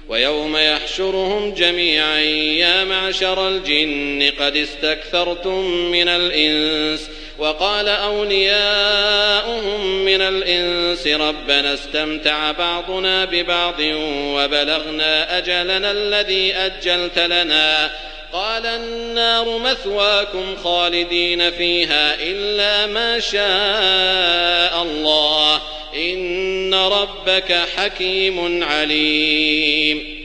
ويوم يحشرهم جميعا يا معشر الجن قد استكثرتم من الإنس وقال أولياؤهم من الإنس ربنا استمتع بعضنا ببعض وبلغنا أجلنا الذي أجلت لنا قال النار مثواكم خالدين فيها إلا ما شاء الله إن ربك حكيم عليم.